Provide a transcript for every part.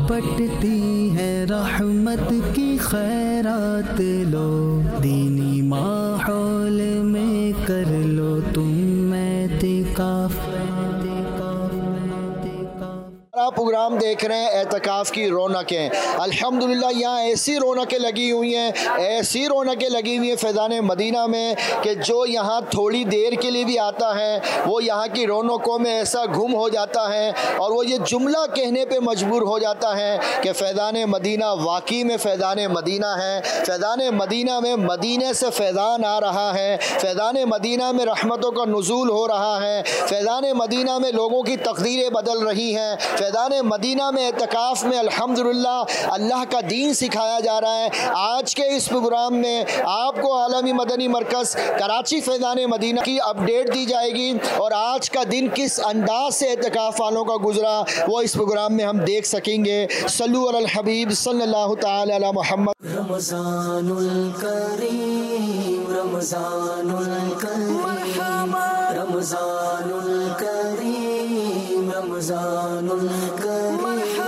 बटती है रहमत की खैरात लो, दीनी माहौल में कर लो तुम एतिकाफ। आप प्रोग्राम देख रहे हैं एतकाफ़ की रौनकें। अल्हम्दुलिल्लाह यहाँ ऐसी रौनकें लगी हुई हैं, ऐसी रौनकें लगी हुई हैं फैज़ान मदीना में कि जो यहाँ थोड़ी देर के लिए भी आता है वो यहाँ की रौनकों में ऐसा गुम हो जाता है और वो ये जुमला कहने पे मजबूर हो जाता है कि फैज़ान मदीना वाकई में फैज़ान मदीना है। फैज़ान मदीना में मदीने से फैज़ान आ रहा है, फैज़ान मदीना में रहमतों का नुज़ूल हो रहा है, फैज़ान मदीना में लोगों की तकदीरें बदल रही हैं, फैज़ान मदीना में एतकाफ़ में अल्हम्दुलिल्लाह अल्लाह का दीन सिखाया जा रहा है। आज के इस प्रोग्राम में आपको आलमी मदनी मरकज़ कराची फैज़ान मदीना की अपडेट दी जाएगी और आज का दिन किस अंदाज से एतकाफ़ वालों का गुजरा वो इस प्रोग्राम में हम देख सकेंगे। सल्लु अलल हबीब सल्लल्लाहु तआला अला मुहम्मद। रमज़ानुल करीम रमज़ानुल करीम रमज़ानुल करीम रमज़ानुल करीम।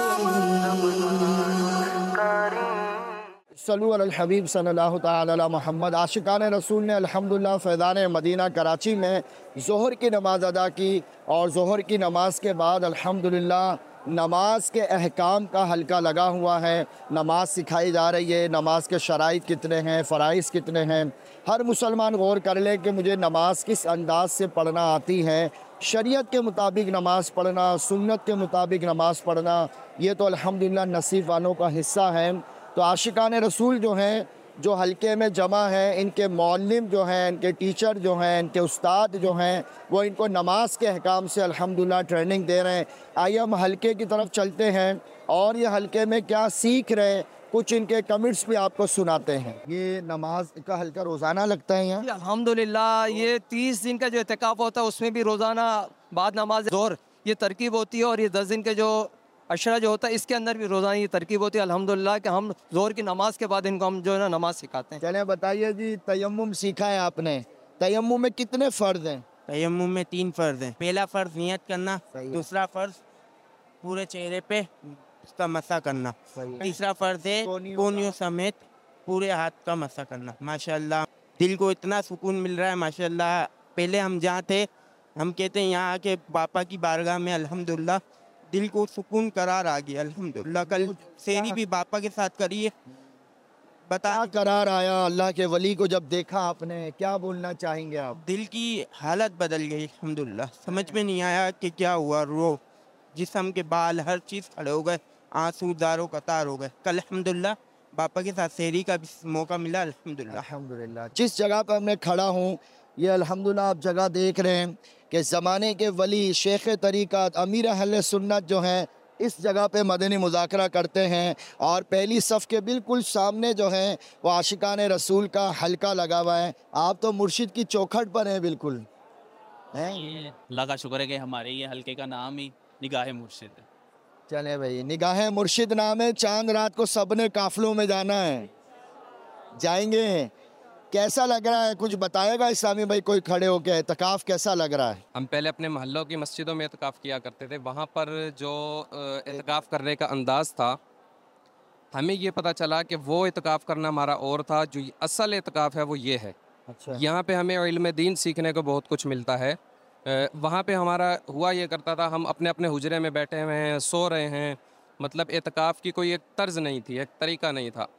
सल्लु अलल हबीब सल्लल्लाहु तआला अला मुहम्मद। आशिकान रसूल ने अल्हम्दुलिल्लाह फैज़ान मदीना कराची में ज़ोहर की नमाज़ अदा की और ज़ोहर की नमाज़ के बाद अल्हम्दुलिल्लाह नमाज के अहकाम का हल्का लगा हुआ है। नमाज सिखाई जा रही है, नमाज के शराइत कितने हैं, फ़राइज़ कितने हैं। हर मुसलमान गौर कर ले कि मुझे नमाज किस अंदाज से पढ़ना आती है। शरीयत के मुताबिक नमाज़ पढ़ना, सुन्नत के मुताबिक नमाज़ पढ़ना, ये तो अल्हम्दुलिल्लाह नसीब वालों का हिस्सा है। तो आशिकान रसूल जो हैं, जो हल्के में जमा हैं, इनके मौल्लिम जो हैं, इनके टीचर जो हैं, इनके उस्ताद जो हैं, वो इनको नमाज के अहकाम से अल्हम्दुलिल्लाह ट्रेनिंग दे रहे हैं। आइए हम हल्के की तरफ चलते हैं और ये हल्के में क्या सीख रहे हैं, कुछ इनके कमेंट्स भी आपको सुनाते हैं। ये नमाज का हल्का रोज़ाना लगता है यहाँ? अल्हम्दुलिल्लाह ये 30 दिन का जो एतकाफ़ होता है उसमें भी रोज़ाना बाद नमाज ज़ोहर ये तरकीब होती है और ये 10 दिन के जो अशरा जो होता है इसके अंदर भी रोज़ाना ये तरकीब होती है। अल्हम्दुलिल्लाह कि हम ज़ोहर की नमाज के बाद इनको हम जो है ना नमाज सिखाते हैं। चलें बताइए जी, तयम्मुम सीखा है आपने, तयम्मुम में कितने फ़र्ज़ हैं? तयम्मुम में 3 फ़र्ज़ हैं। पहला फ़र्ज़ नियत करना, दूसरा फ़र्ज़ पूरे चेहरे पे उसका मसा करना, तीसरा फ़र्ज़ है कोहनियों समेत पूरे हाथ का मसा करना। माशाअल्लाह दिल को इतना सुकून मिल रहा है माशाअल्लाह। पहले हम जहाँ थे हम कहते हैं यहाँ आके बापा की बारगाह में अल्हम्दुलिल्लाह दिल को सुकून करार आ गया अल्हम्दुलिल्लाह। कल सेरी भी बापा के साथ करिए, बता करार आया अल्लाह के वली को जब देखा आपने, क्या बोलना चाहेंगे आप? दिल की हालत बदल गई अल्हम्दुलिल्लाह। समझ में नहीं आया कि क्या हुआ, रो जिस्म के बाल हर चीज़ खड़े हो गए, आंसू दारो कतार हो गए। कल अल्हम्दुलिल्लाह बापा के साथ सेरी का भी मौका मिला अल्हम्दुलिल्लाह। अल्हम्दुलिल्लाह जिस जगह पर मैं खड़ा हूँ ये अल्हम्दुलिल्लाह आप जगह देख रहे हैं कि ज़माने के वली शेख तरीक़त अमीर अहले सुन्नत जो हैं इस जगह पे मदनी मुज़ाकरा करते हैं और पहली सफ़ के बिल्कुल सामने जो है वो आशिकान रसूल का हल्का लगा हुआ है। आप तो मुर्शिद की चौखट पर हैं बिल्कुल, हैं? अल्लाह का शुक्र है कि हमारे ये हल्के का नाम ही निगाह मुर्शिद है। चले भाई, निगाह मुर्शिद नाम है। चांद रात को सबने काफ़िलों में जाना है, जाएंगे। कैसा लग रहा है कुछ बताएगा इस्लामी भाई? कोई खड़े हो के एतकाफ़ कैसा लग रहा है? हम पहले अपने मोहल्लों की मस्जिदों में एतकाफ़ किया करते थे। वहाँ पर जो एतकाफ़ करने का अंदाज़ था हमें ये पता चला कि वो एतकाफ़ करना हमारा और था, जो असल एतकाफ़ है वो ये है। अच्छा। यहाँ पे हमें इल्म दीन सीखने को बहुत कुछ मिलता है। वहाँ पे हमारा हुआ ये करता था, हम अपने अपने हुजरे में बैठे हुए हैं, सो रहे हैं, मतलब एतकाफ़ की कोई एक तर्ज नहीं थी, एक तरीका नहीं था।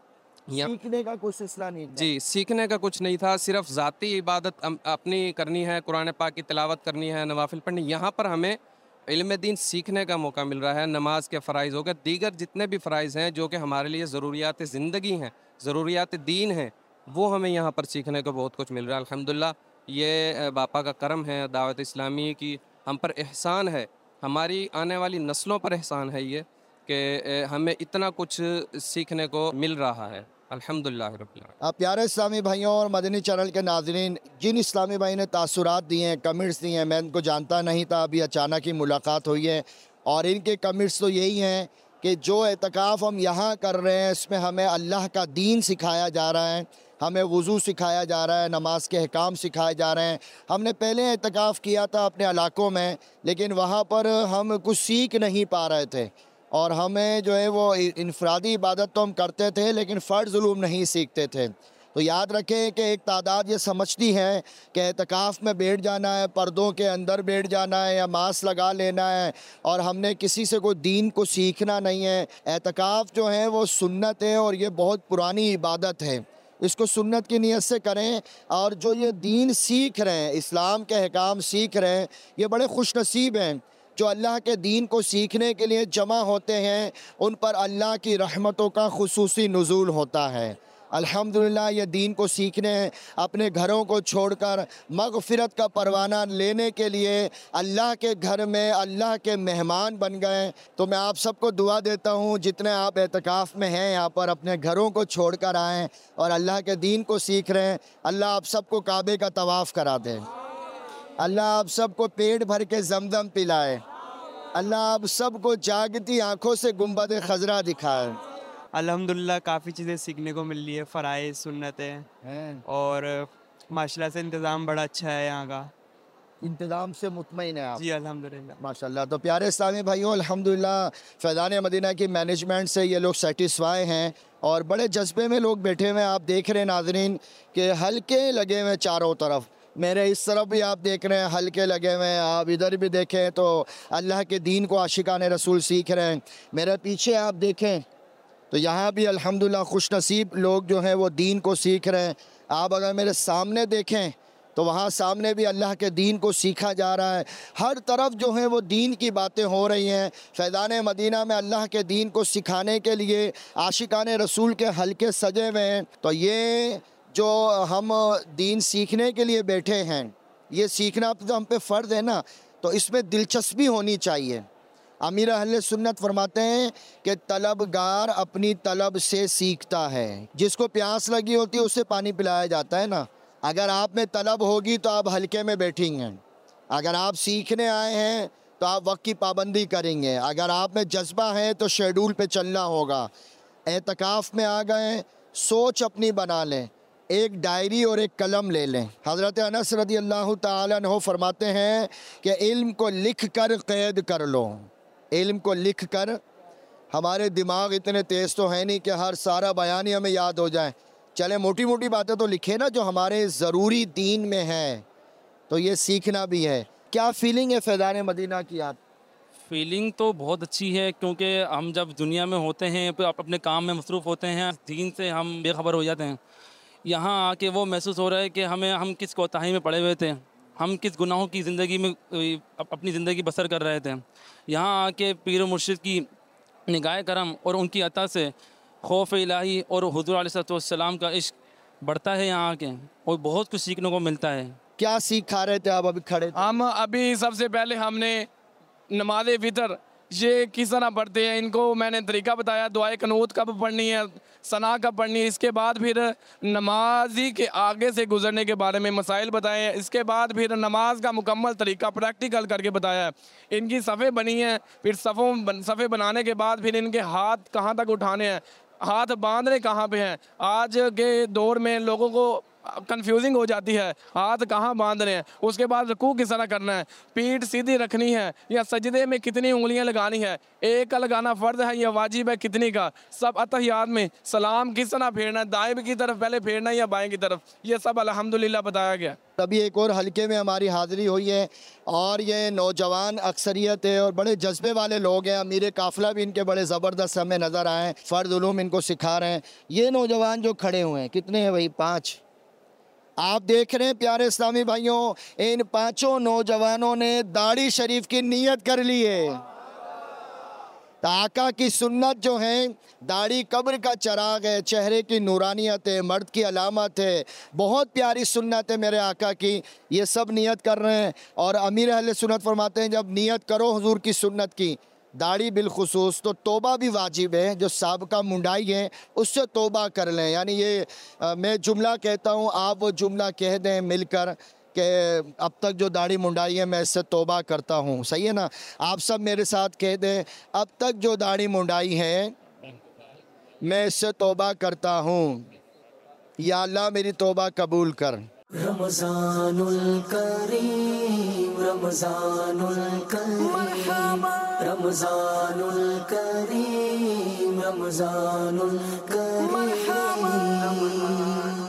सीखने का कुछ सिलसिला नहीं था। जी, सीखने का कुछ नहीं था, सिर्फ ज़ाती इबादत अपनी करनी है, कुरान पाक की तिलावत करनी है, नवाफिल पढ़नी। यहाँ पर हमें इल्म दीन सीखने का मौका मिल रहा है। नमाज के फ़राइज़ हो गए, दीगर जितने भी फ़राइज़ हैं जो कि हमारे लिए ज़रूरियात ज़िंदगी हैं, ज़रूरियात दीन हैं, वो हमें यहाँ पर सीखने को बहुत कुछ मिल रहा है। अल्हम्दुलिल्लाह ये बापा का करम है, दावत इस्लामी की हम पर एहसान है, हमारी आने वाली नस्लों पर एहसान है ये कि हमें इतना कुछ सीखने को मिल रहा है। अल्हम्दुलिल्लाह रब्बिल आलमीन। आप प्यारे इस्लामी भाइयों और मदनी चैनल के नाज़रीन, जिन इस्लामी भाई ने तासुरात दिए हैं, कमेंट्स दिए हैं, मैं इनको जानता नहीं था, अभी अचानक ही मुलाकात हुई है और इनके कमेंट्स तो यही हैं कि जो एतकाफ़ हम यहाँ कर रहे हैं इसमें हमें अल्लाह का दीन सिखाया जा रहा है, हमें वज़ू सिखाया जा रहा है, नमाज के अहकाम सिखाए जा रहे हैं। हमने पहले एतकाफ़ किया था अपने इलाकों में, लेकिन वहाँ पर हम कुछ सीख नहीं पा रहे थे। और हमें जो है वो इनफरादी इबादत तो हम करते थे लेकिन फ़र्ज़ उलूम नहीं सीखते थे। तो याद रखें कि एक तादाद ये समझती है कि एतकाफ़ में बैठ जाना है, पर्दों के अंदर बैठ जाना है या मास्क लगा लेना है और हमने किसी से कोई दीन को सीखना नहीं है। एतकाफ़ जो है वो सुन्नत है और ये बहुत पुरानी इबादत है, इसको सुन्नत की नीयत से करें। और जो ये दीन सीख रहे हैं, इस्लाम के अहकाम सीख रहे हैं, ये बड़े खुश नसीब हैं जो अल्लाह के दीन को सीखने के लिए जमा होते हैं। उन पर अल्लाह की रहमतों का खुसूसी नुज़ूल होता है। अल्हम्दुलिल्लाह ये दीन को सीखने, अपने घरों को छोड़कर मग़फ़िरत का परवाना लेने के लिए अल्लाह के घर में अल्लाह के मेहमान बन गए। तो मैं आप सबको दुआ देता हूँ, जितने आप एतकाफ़ में हैं यहाँ पर अपने घरों को छोड़कर आएँ और अल्लाह के दीन को सीख रहे हैं। अल्लाह आप सबको काबे का तवाफ़ करा दे, अल्लाह आप सबको पेट भर के ज़मज़म पिलाए, अल्लाह आप सबको जागती आँखों से गुंबद खज़रा दिखाए। अल्हम्दुलिल्लाह काफ़ी चीज़ें सीखने को मिल रही है, फ़राइज़ सुन्नतें, और माशाल्लाह से इंतज़ाम बड़ा अच्छा है यहाँ का। इंतज़ाम से मुतमईन है आप? जी अल्हम्दुलिल्लाह। माशाल्लाह। तो प्यारे इस्लामी भाइयों, अल्हम्दुलिल्लाह फ़ैज़ान मदीना की मैनेजमेंट से ये लोग सेटिस्फाई हैं और बड़े जज्बे में लोग बैठे हुए हैं। आप देख रहे हैं नाज़रीन कि हल्के लगे हुए चारों तरफ, मेरे इस तरफ भी आप देख रहे हैं हल्के लगे हुए हैं, आप इधर भी देखें तो अल्लाह के दीन को आशिकाने रसूल सीख रहे हैं। मेरे पीछे आप देखें तो यहाँ भी अल्हम्दुलिल्लाह खुश नसीब लोग जो हैं वो दीन को सीख रहे हैं। आप अगर मेरे सामने देखें तो वहाँ सामने भी अल्लाह के दीन को सीखा जा रहा है। हर तरफ जो है वो दीन की बातें हो रही हैं। फ़ैज़ान मदीना में अल्लाह के दीन को सिखाने के लिए आशिकाने रसूल के हल्के सजे हुए हैं। तो ये जो हम दीन सीखने के लिए बैठे हैं, ये सीखना तो हम पे फ़र्ज़ है ना, तो इसमें दिलचस्पी होनी चाहिए। अमीर अहले सुन्नत फरमाते हैं कि तलबगार अपनी तलब से सीखता है। जिसको प्यास लगी होती है उससे पानी पिलाया जाता है ना। अगर आप में तलब होगी तो आप हल्के में बैठेंगे, अगर आप सीखने आए हैं तो आप वक्त की पाबंदी करेंगे, अगर आप में जज्बा है तो शेड्यूल पे चलना होगा। एतकाफ़ में आ गए, सोच अपनी बना लें, एक डायरी और एक कलम ले लें। हज़रत अनस रज़ी अल्लाह ताला अन्हु फरमाते हैं कि इल्म को लिख कर क़ैद कर लो। इल्म को लिख कर, हमारे दिमाग इतने तेज़ तो है नहीं कि हर सारा बयान ही हमें याद हो जाए। चले मोटी मोटी बातें तो लिखे ना जो हमारे ज़रूरी दीन में है, तो ये सीखना भी है। क्या फ़ीलिंग है फ़ैज़ान मदीना की आप? फीलिंग तो बहुत अच्छी है, क्योंकि हम जब दुनिया में होते हैं तो अपने काम में मसरूफ़ होते हैं, दीन से हम बेखबर हो जाते हैं। यहाँ आके वो महसूस हो रहा है कि हम किस कोताही में पड़े हुए थे, हम किस गुनाहों की ज़िंदगी में अपनी ज़िंदगी बसर कर रहे थे। यहाँ आके पीर मुर्शिद की निगाह करम और उनकी अता से खौफ इलाही और हुज़ूर अलैहिस्सलाम का इश्क बढ़ता है यहाँ आके, और बहुत कुछ सीखने को मिलता है। क्या सीख खा रहे थे आप अभी खड़े थे? हम अभी सबसे पहले हमने नमाज फितर ये किस तरह पढ़ते हैं, इनको मैंने तरीका बताया। दुआए कनूत कब पढ़नी है, सना कब पढ़नी है। इसके बाद फिर नमाजी के आगे से गुजरने के बारे में मसाइल बताए हैं। इसके बाद फिर नमाज का मुकम्मल तरीका प्रैक्टिकल करके बताया है। इनकी सफ़े बनी हैं, फिर सफ़े बनाने के बाद फिर इनके हाथ कहाँ तक उठाने हैं, हाथ बांधने कहाँ पे हैं। आज के दौर में लोगों को कंफ्यूजिंग हो जाती है, हाथ कहाँ बांध रहे हैं, उसके बाद रुकू किस तरह करना है, पीठ सीधी रखनी है या सजदे में कितनी उंगलियां लगानी है, एक का लगाना फ़र्ज़ है या वाजिब है कितनी का, सब अतहियात में सलाम किस तरह फेरना है, दाएं की तरफ पहले फेरना है या बाएं की तरफ, ये सब अल्हम्दुलिल्लाह बताया गया। तभी एक और हल्के में हमारी हाज़िरी हुई है और ये नौजवान अक्सरियत है और बड़े जज्बे वाले लोग हैं। अमीर काफ़िला भी इनके बड़े ज़बरदस्त हमें नज़र आए, फ़र्ज़ उलूम इनको सिखा रहे हैं। ये नौजवान जो खड़े हुए हैं कितने हैं भाई? 5 आप देख रहे हैं प्यारे इस्लामी भाइयों, इन 5 नौजवानों ने दाढ़ी शरीफ की नियत कर ली है। तो आका की सुन्नत जो है, दाढ़ी कब्र का चराग है, चेहरे की नूरानियत है, मर्द की अलामत है, बहुत प्यारी सुन्नत है मेरे आका की। ये सब नियत कर रहे हैं और अमीर अहले सुन्नत फरमाते हैं जब नियत करो हुजूर की सुन्नत की, दाढ़ी बिलखुसूस, तो तौबा भी वाजिब है। जो साबका मुंडाई है उससे तौबा कर लें। यानी ये मैं जुमला कहता हूँ, आप वो जुमला कह दें मिलकर कि अब तक जो दाढ़ी मुंडाई है मैं इससे तौबा करता हूँ। सही है ना? आप सब मेरे साथ कह दें, अब तक जो दाढ़ी मुंडाई है मैं इससे तौबा करता हूँ, या अल्लाह मेरी तौबा कबूल कर। रमजानुल करीम रमजानुल करीम रमजानुल करीम रमजानुल करीम।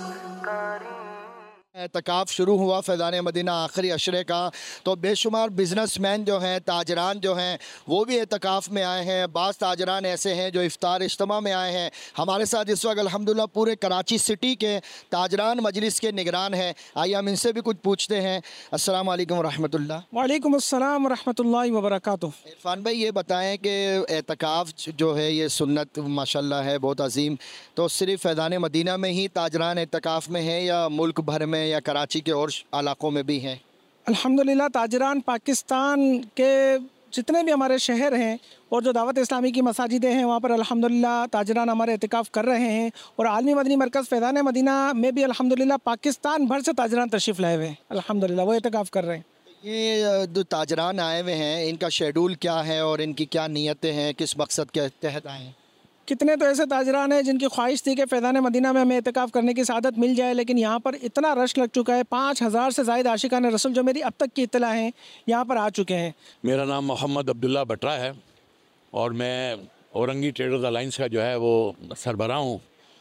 एतकाफ़ शुरू हुआ फैज़ान मदीना आखिरी अशरे का, तो बेशुमार बिज़नेसमैन जो हैं, ताजरान जो हैं, वो भी एतकाफ़ में आए हैं। बाज़ ताजरान ऐसे हैं जो इफ्तार इज्तिमा में आए हैं। हमारे साथ इस वक्त अल्हम्दुलिल्लाह पूरे कराची सिटी के ताजरान मजलिस के निगरान हैं। आइए हम इनसे भी कुछ पूछते हैं। अस्सलाम वालेकुम रहमतुल्लाह। वालेकुम अस्सलाम रहमतुल्लाहि व बरकातुहू। इरफान भाई ये बताएं कि एतकाफ़ जो है ये सुन्नत माशाल्लाह है बहुत अजीम, तो सिर्फ़ फैज़ान मदीना में ही ताजरान एतकाफ़ में हैं या मुल्क भर में या कराची के और इलाकों में भी हैं? अल्हम्दुलिल्लाह ताजरान पाकिस्तान के जितने भी हमारे शहर हैं और जो दावत इस्लामी की मसाजिदें हैं वहाँ पर अल्हम्दुलिल्लाह ताजरान हमारे एतिकाफ़ कर रहे हैं। और आलमी मदनी मरकज़ फैज़ान मदीना में भी अल्हम्दुलिल्लाह पाकिस्तान भर से ताजरान तशरीफ़ लाए हुए हैं, अल्हम्दुलिल्लाह वो एतिकाफ़ कर रहे हैं। ये जो ताजरान आए हुए हैं इनका शेड्यूल क्या है और इनकी क्या नीयतें हैं, किस मकसद के तहत आए हैं? कितने तो ऐसे ताजरान हैं जिनकी ख्वाहिश थी कि फैज़ान मदीना में हमें एतिकाफ़ करने की सआदत मिल जाए, लेकिन यहाँ पर इतना रश लग चुका है, 5000 से ज़ायद आशिकान रसूल जो मेरी अब तक की इत्तला हैं यहाँ पर आ चुके हैं। मेरा नाम मोहम्मद अब्दुल्ला बटरा है और मैं औरंगी ट्रेडर्स अलाइंस का जो है वो सरबराह हूँ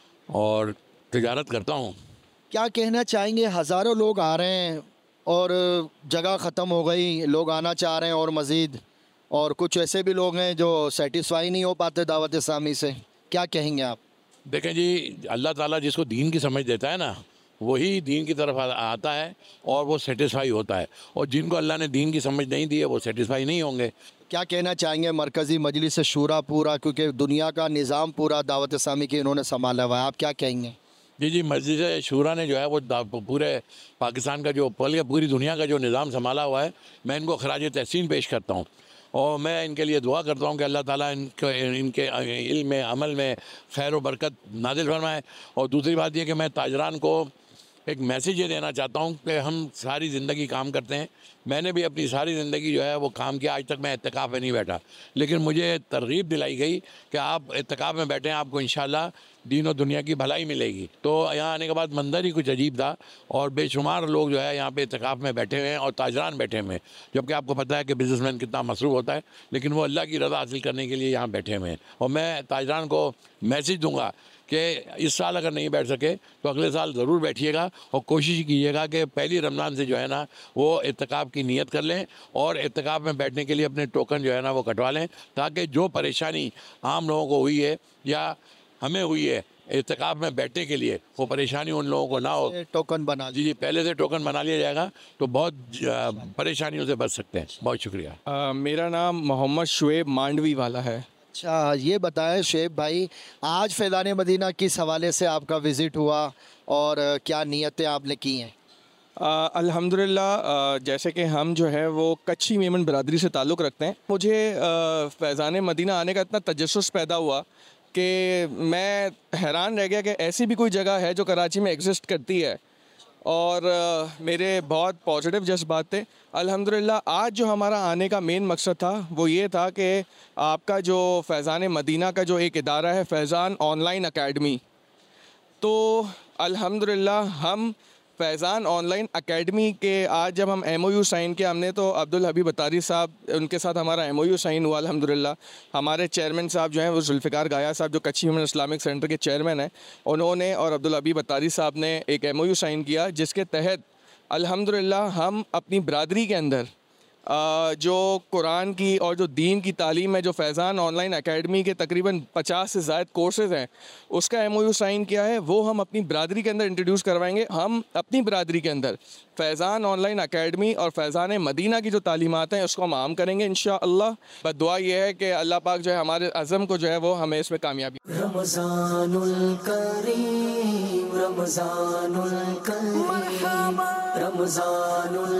और तिजारत करता हूँ। क्या कहना चाहेंगे, हज़ारों लोग आ रहे हैं और जगह ख़त्म हो गई, लोग आना चाह रहे हैं और मज़ीद, और कुछ ऐसे भी लोग हैं जो सेटिस्फाई नहीं हो पाते दावत इस्लामी से, क्या कहेंगे आप? देखें जी, अल्लाह ताला जिसको दीन की समझ देता है ना वही दीन की तरफ आता है और वो सेटिस्फाई होता है, और जिनको अल्लाह ने दीन की समझ नहीं दी है वो सेटिस्फाई नहीं होंगे। क्या कहना चाहेंगे मरकज़ी मजलिस शूरा पूरा, क्योंकि दुनिया का निज़ाम पूरा दावत इस्लामी की इन्होंने संभाला हुआ है, आप क्या कहेंगे? जी, मस्जिद शूरा ने जो है वो पूरे पाकिस्तान का जो पूरी दुनिया का जो निज़ाम संभाला हुआ है, मैं इनको खराज तहसीन पेश करता हूँ और मैं इनके लिए दुआ करता हूँ कि अल्लाह ताला इनके इल्म में, अमल में खैर व बरकत नाज़िल फरमाए। और दूसरी बात यह कि मैं ताजरान को एक मैसेज ये देना चाहता हूँ कि हम सारी ज़िंदगी काम करते हैं, मैंने भी अपनी सारी ज़िंदगी जो है वो काम किया, आज तक मैं इत्तिकाफ़ में नहीं बैठा, लेकिन मुझे तरगीब दिलाई गई कि आप इत्तिकाफ़ में बैठें, आपको इंशाल्लाह दीन और दुनिया की भलाई मिलेगी। तो यहाँ आने के बाद मंजर ही कुछ अजीब था और बेशुमार लोग जो है यहाँ पे इत्तिकाफ़ में बैठे हुए हैं और ताजरान बैठे हुए हैं, जबकि आपको पता है कि बिज़नेसमैन कितना मसरूफ़ होता है, लेकिन वो अल्लाह की रज़ा हासिल करने के लिए यहाँ बैठे हुए हैं। और मैं ताजरान को मैसेज दूँगा कि इस साल अगर नहीं बैठ सके तो अगले साल ज़रूर बैठिएगा और कोशिश कीजिएगा कि पहली रमज़ान से जो है ना वो इत्तिकाफ़ की नीयत कर लें और इत्तिकाफ़ में बैठने के लिए अपने टोकन जो है ना वो कटवा लें, ताकि जो परेशानी आम लोगों को हुई है या हमें हुई है इत्तिकाफ़ में बैठने के लिए, वो परेशानी उन लोगों को ना हो। टोकन बना जी, पहले से टोकन बना लिया जाएगा तो बहुत परेशानियों से बच सकते हैं। बहुत शुक्रिया। मेरा नाम मोहम्मद शुएब मांडवी वाला है। अच्छा, ये बताएं शुएब भाई, आज फैज़ान मदीना किस हवाले से आपका विज़िट हुआ और क्या नीयतें आपने की हैं? अल्हम्दुलिल्लाह, जैसे कि हम जो है वो कच्ची मेमन बरादरी से ताल्लुक़ रखते हैं, मुझे फैज़ान मदीना आने का इतना तजस्सुस पैदा हुआ कि मैं हैरान रह गया कि ऐसी भी कोई जगह है जो कराची में एग्जिस्ट करती है, और मेरे बहुत पॉजिटिव जज्बात थे। अल्हम्दुलिल्लाह आज जो हमारा आने का मेन मकसद था वो ये था कि आपका जो फैज़ान मदीना का जो एक इदारा है फैज़ान ऑनलाइन अकेडमी, तो अल्हम्दुलिल्लाह हम फैज़ान ऑनलाइन एकेडमी के आज जब हम MOU साइन किया हमने, तो अब्दुल हबीब अतारी साहब उनके साथ हमारा MOU साइन हुआ अल्हम्दुलिल्लाह। हमारे चेयरमैन साहब जो हैं वो जुल्फ़िकार गाया साहब जो कच्ची मेमन इस्लामिक सेंटर के चेयरमैन हैं, उन्होंने और अब्दुल हबीब अतारी साहब ने एक MOU साइन किया जिसके तहत अल्हम्दुलिल्लाह हम अपनी बरादरी के अंदर जो कुरान की और जो दीन की तालीम है, जो फैज़ान ऑनलाइन एकेडमी के तकरीबन 50 से ज़ायद कोर्सेज़ हैं, उसका MOU साइन किया है, वो हम अपनी बरादरी के अंदर इंट्रोड्यूस करवाएंगे। हम अपनी बरादरी के अंदर फैज़ान ऑनलाइन एकेडमी और फैज़ान मदीना की जो तालीमात हैं उसको हम आम करेंगे इंशाअल्लाह। बस दुआ ये है कि अल्लाह पाक जो है हमारे अज़म को जो है वो हमें इसमें कामयाबी। रमज़ानुल करीम रमज़ानुल करीम रमज़ानुल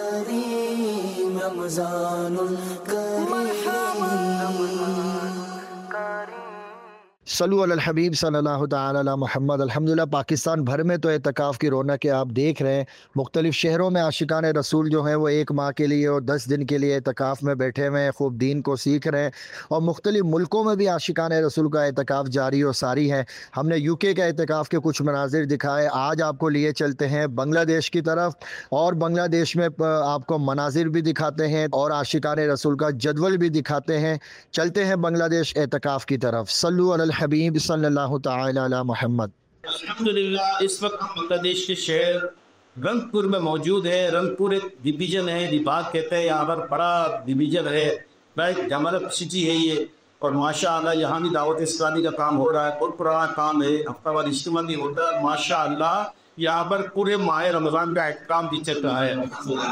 करीम रमज़ानुल करीम। सल्लु अलल हबीब सल्लल्लाहु तआला अला मुहम्मद। अल्हम्दुलिल्लाह पाकिस्तान भर में तो एतकाफ़ की रौनक आप देख रहे हैं। मुख्तलिफ़ शहरों में आशिकान रसूल जो हैं वो 1 माह के लिए और 10 दिन के लिए एतकाफ़ में बैठे हुए हैं, खूब दीन को सीख रहे हैं। और मुख्तलिफ़ मुल्कों में भी आशिकान रसूल का एतकाफ़ जारी और सारी है। हमने UK का एतकाफ़ के कुछ मनाजिर दिखाए, आज आपको लिए चलते हैं बांग्लादेश की तरफ, और बांग्लादेश में आपको मनाजिर भी दिखाते हैं और आशिकान रसूल का जदवल भी दिखाते हैं। चलते हैं बांग्लादेश एतकाफ़ की तरफ। सल्लु अलल हबीब सल्लल्लाहु तआला अला मुहम्मद। अल्हम्दुलिल्लाह इस वक्त बांग्लादेश के शहर रंगपुर में मौजूद है। रंगपुर एक डिवीज़न है, रिबाग कहते हैं, यहाँ पर बड़ा डिवीज़न है, बहुत डेवलप सिटी है ये। और माशाअल्लाह यहाँ भी दावत इस्लामी का काम हो रहा है, बहुत पुराना काम है, हफ्तावार इज्तिमा भी होता है। माशाअल्लाह यहाँ पर पूरे माह रमज़ान का काम भी चल रहा है।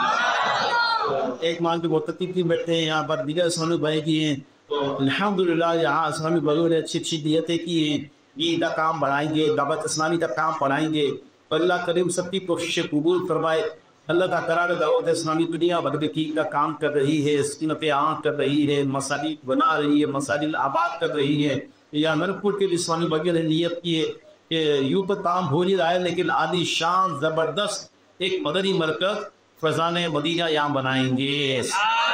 एक माह के मुतक़ी बैठे हैं यहाँ पर, दीगर इस्लामी भाई की हैं। अल्हम्दुलिल्लाह यहाँ इस्लामी भाइयों ने अच्छी अच्छी नियतें की हैं, ईद का काम बढ़ाएंगे, दावत इस्लामी का काम बढ़ाएंगे। अल्लाह करीम सबकी कोशिशें कबूल फरमाए। अल्लाह का करार दावत इस्लामी दुनिया भर में की का काम कर रही है, सुन्नतें आम कर रही है, मसाजिद बना रही है, मसाजिद आबाद कर रही है। या नरपुर के इस्लामी भाइयों ने नियत की है कि यूँ पर काम हो नहीं रहा है, लेकिन आदि शान ज़बरदस्त एक मदनी मरकज़ फैज़ान मदीना यहाँ बनाएंगे।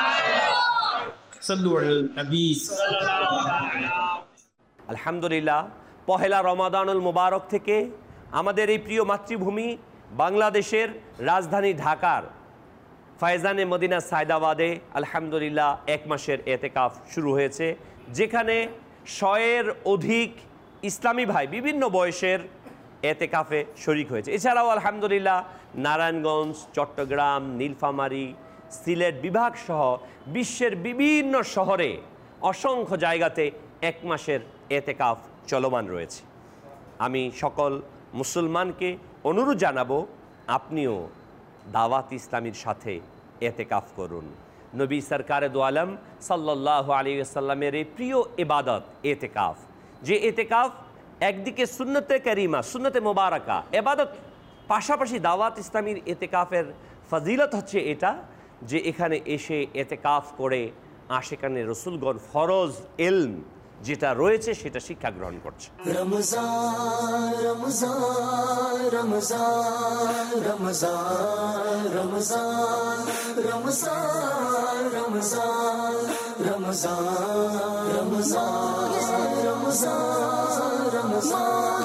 আলহামদুলিল্লাহ পহেলা রমাদানুল মুবারক থেকে আমাদের এই প্রিয় মাতৃভূমি বাংলাদেশের রাজধানী ঢাকার ফায়জানে মদিনা সায়দাবাদে আলহামদুলিল্লাহ 1 মাসের এতেকাফ শুরু হয়েছে, যেখানে 100-এর অধিক ইসলামী ভাই বিভিন্ন বয়সের এতেকাফে শরিক হয়েছে। এছাড়াও আলহামদুলিল্লাহ নারায়ণগঞ্জ, চট্টগ্রাম, নীলফামারী, সিলেট বিভাগ সহ বিশ্বের বিভিন্ন শহরে অসংখ্য জায়গাতে 1 মাসের এতেকাফ চলমান রয়েছে। আমি সকল মুসলমানকে অনুরোধ জানাবো আপনিও দাওয়াত ইসলামীর সাথে এতেকাফ করুন। নবী সরকারে দু আলম সাল্লাল্লাহু আলাইহি ওয়াসাল্লামের এই প্রিয় ইবাদত এতেকাফ, যে এতেকাফ একদিকে সুন্নতে করিমা, সুন্নতে মোবারকা ইবাদত, পাশাপাশি দাওয়াত ইসলামীর এতেকাফের ফজিলত হচ্ছে এটা যে এখানে এসে এতেকাফ করে আশিকানে রসুলগণ ফরজ ইলম যেটা রয়েছে সেটা শিক্ষা গ্রহণ করছে। रमज़ान रमज़ान रमज़ान रमज़ान रमज़ान रमज़ान रमज़ान रमज़ान रमज़ान रमज़ान रमज़ान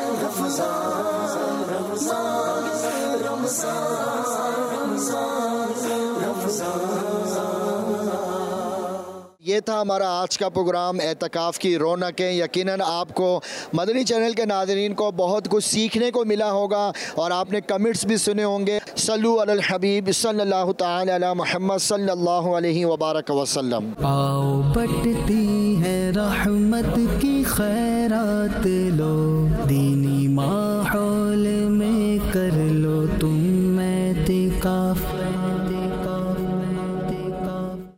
ये था हमारा आज का प्रोग्राम एतकाफ़ की रौनकें। यकीनन आपको मदनी चैनल के नाज़रीन को बहुत कुछ सीखने को मिला होगा और आपने कमेंट्स भी सुने होंगे। सल्लु अलल हबीब सल्लल्लाहु तआला अला मुहम्मद सल्लल्लाहु अलैहि वबारक वसल्लम। आओ बटती है रहमत की खैरात लो, दीनी माँ